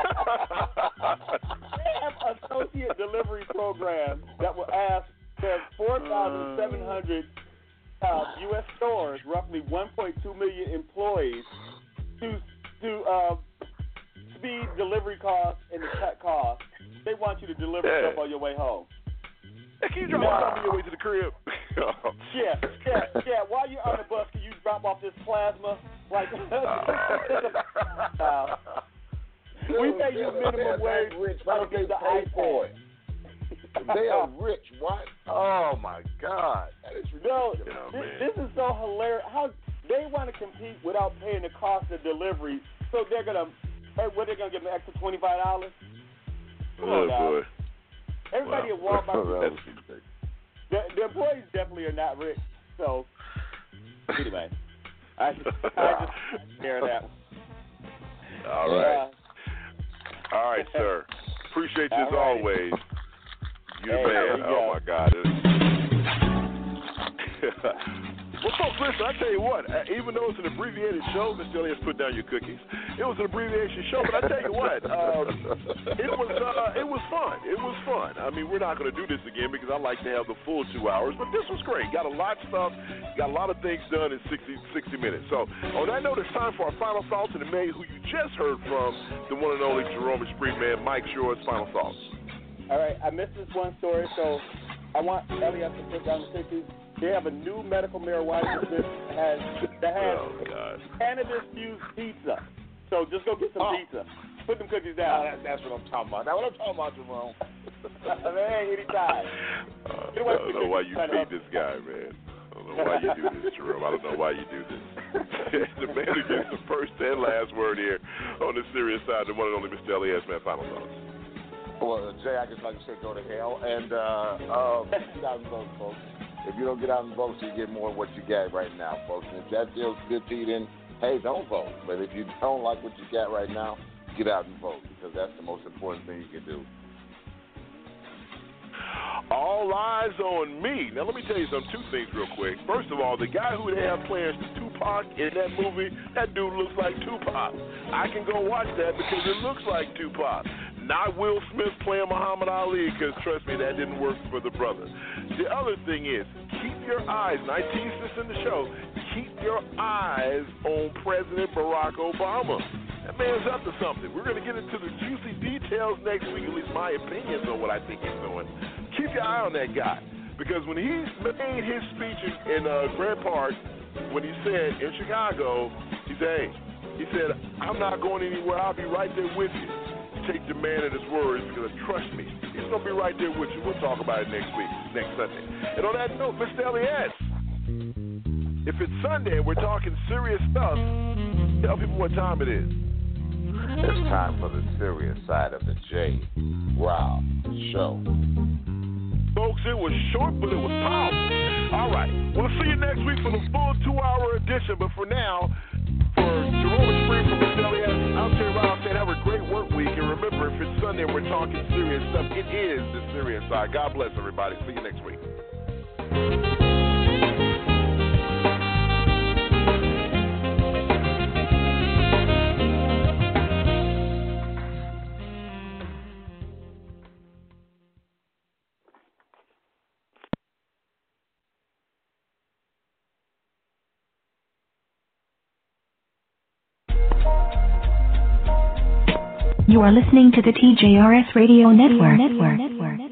they have associate delivery program that will ask their four thousand seven hundred uh, U S stores, roughly one point two million employees, to to uh, speed delivery costs and to cut costs. They want you to deliver Yeah. stuff on your way home. Hey, can you drop Nah. off on your way to the crib? Yeah, yeah, yeah. While you're on the bus, can you drop off this plasma? Like, uh, we pay you minimum wage. Rich, why don't they the pay iPad. for it? They are rich. What? Oh my God, that is No, ridiculous. Oh, this, man. this is so hilarious. How they want to compete without paying the cost of delivery, so they're gonna, hey, what they're gonna give them an extra twenty five dollars? Come Oh on now. boy. Everybody Wow. at Walmart, That's- the, the employees definitely are not rich. So anyway, I just, I just share that one. All right. Uh, All right, sir. Appreciate you as All right. always. You the Hey, man. there you Oh go. my God. Well, folks, listen, I tell you what, uh, even though it's an abbreviated show, Mister Elliott, put down your cookies. It was an abbreviation show, but I tell you what, um, it was uh, it was fun. It was fun. I mean, we're not going to do this again because I like to have the full two hours, but this was great. Got a lot of stuff, got a lot of things done in sixty, sixty minutes. So, on that note, it's time for our final thoughts, and the man who you just heard from, the one and only Jerome Esprit, man, Mike Shore's final thoughts. All right, I missed this one story, so I want Elliot to put down the cookies. They have a new medical marijuana business that has that has Oh, God. cannabis-fused pizza. So just go get some Oh. pizza. Put them cookies Oh, down. that, that's what I'm talking about. That's what I'm talking about, Jerome. Man, anytime. Uh, Get I away don't from know the why you cookies, feed this guy, man. I don't know why you do this, Jerome. I don't know why you do this. The man who gets the first and last word here on the serious side, the one and only Mister Elliott, man, final thoughts. Well, Jay, I just like to say go to hell and uh, uh, get out and vote, folks. If you don't get out and vote, you get more of what you got right now, folks. And if that feels good to you, then hey, don't vote. But if you don't like what you got right now, get out and vote because that's the most important thing you can do. All eyes on me. Now, let me tell you some two things real quick. First of all, the guy who they have playing Tupac in that movie, that dude looks like Tupac. I can go watch that because it looks like Tupac. Not Will Smith playing Muhammad Ali, because trust me, that didn't work for the brother. The other thing is, keep your eyes, and I tease this in the show, keep your eyes on President Barack Obama. That man's up to something. We're going to get into the juicy details next week, at least my opinions on what I think he's doing. Keep your eye on that guy, because when he made his speech in, in uh, Grant Park, when he said in Chicago, he said, hey, he said, I'm not going anywhere. I'll be right there with you. Take the man at his words, because trust me, he's going to be right there with you. We'll talk about it next week, next Sunday. And on that note, Mister Elias, if it's Sunday and we're talking serious stuff, tell people what time it is. It's time for the serious side of the J. Rao Show. Folks, it was short, but it was powerful. All right. We'll see you next week for the full two-hour edition. But for now, for Jerome Spring from Mister Elias, I'm Jay Rao saying have a great work week. And remember, if it's Sunday and we're talking serious stuff, it is the serious side. God bless everybody. See you next week. You are listening to the T J R S Radio Network. Network. Network.